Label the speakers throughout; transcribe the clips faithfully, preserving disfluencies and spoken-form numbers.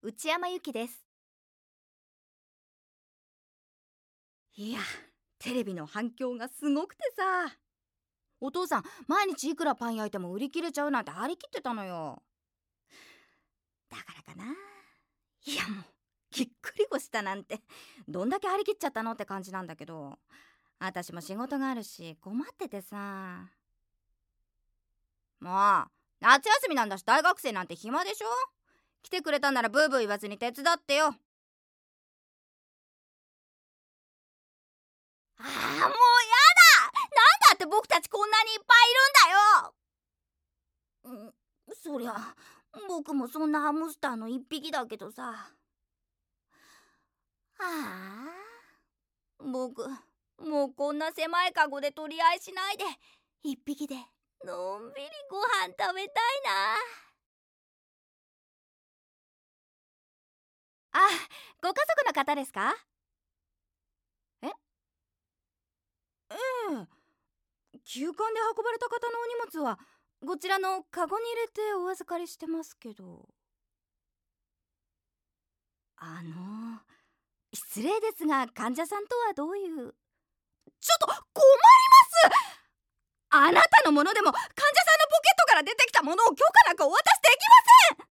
Speaker 1: 内山由紀です。
Speaker 2: いや、テレビの反響がすごくてさ。お父さん、毎日いくらパン焼いても売り切れちゃうなんて張り切ってたのよ。だからかな。いやもう、ぎっくり腰したなんて、どんだけ張り切っちゃったのって感じなんだけど、私も仕事があるし困っててさ。もう、夏休みなんだし大学生なんて暇でしょ。来てくれたならブーブー言わずに手伝ってよ。ああ、もうやだ。なんだって僕たちこんなにいっぱいいるんだよ。うん、そりゃ僕もそんなハムスターの一匹だけどさ。ああ、僕もうこんな狭いカゴで取り合いしないで一匹でのんびりご飯食べたいな。あ、ご家族の方ですか？えええ、急患で運ばれた方のお荷物はこちらのカゴに入れてお預かりしてますけど。あの失礼ですが、患者さんとはどういう。ちょっと困ります。あなたのものでも患者さんのポケットから出てきたものを許可なくお渡しできません。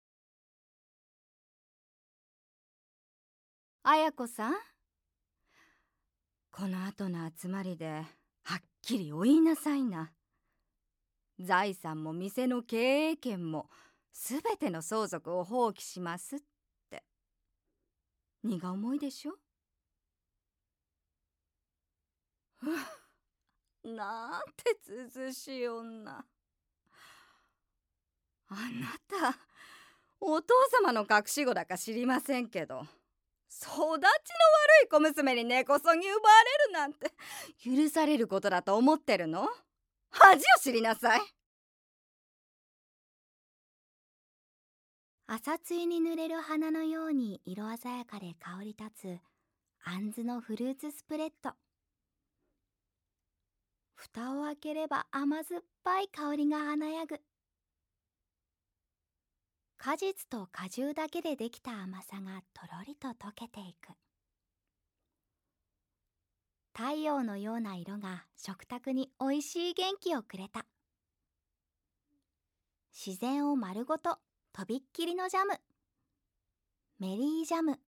Speaker 2: 綾子さん、この後の集まりではっきりお言いなさいな。財産も店の経営権もすべての相続を放棄しますって。荷が重いでしょ。なんてずうずうしい女。あなた、お父様の隠し子だか知りませんけど、育ちの悪い小娘に根こそぎ奪われるなんて許されることだと思ってるの？恥を知りなさい。
Speaker 1: 朝露に濡れる花のように色鮮やかで香り立つあんずのフルーツスプレッド。蓋を開ければ甘酸っぱい香りが華やぐ。果実と果汁だけでできた甘さがとろりと溶けていく。太陽のような色が食卓においしい元気をくれた。自然を丸ごととびっきりのジャム。メリージャム。